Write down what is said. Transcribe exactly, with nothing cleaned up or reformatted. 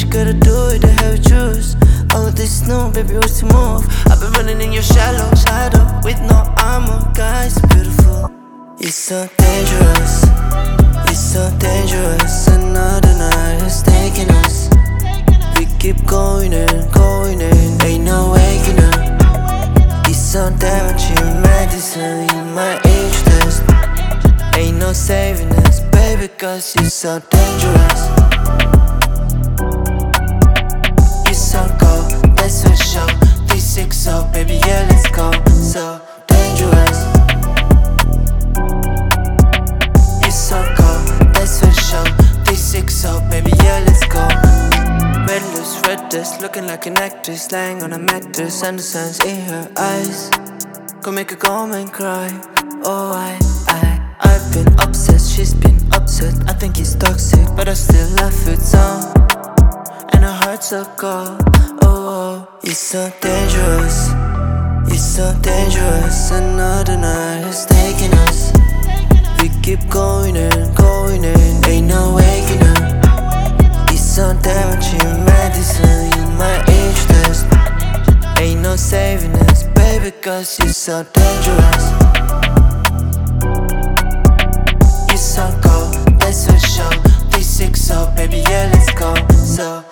gotta do it, the hell you choose. All of this new, baby, what's to move? I've been running in your shallow shadow with no armor, guys, beautiful. You're so dangerous, you're so dangerous. Another night is taking us. We keep going and going and ain't no waking up. You're so damaging medicine in my age test. Ain't no saving us, baby, cause you're so dangerous. You're so cold, that's for sure. three six zero, baby, yeah, let's go. So dangerous. You're so cold, that's for sure. three six zero, baby, yeah, let's go. Redless, redless, looking like an actress, lying on a mattress, and the sun's in her eyes. Go make a go and cry. Oh, I, I I've been obsessed, she's been upset. I think he's toxic, but I still love it so. And her heart's so cold. Oh, oh, you're so dangerous, you're so dangerous. Another night is taking us. We keep going and going and ain't no waking up. You're so damaging medicine in my age test. Ain't no saving us, baby, cause you're so dangerous. So cold, that's for sure. three six zero, baby, yeah, let's go. So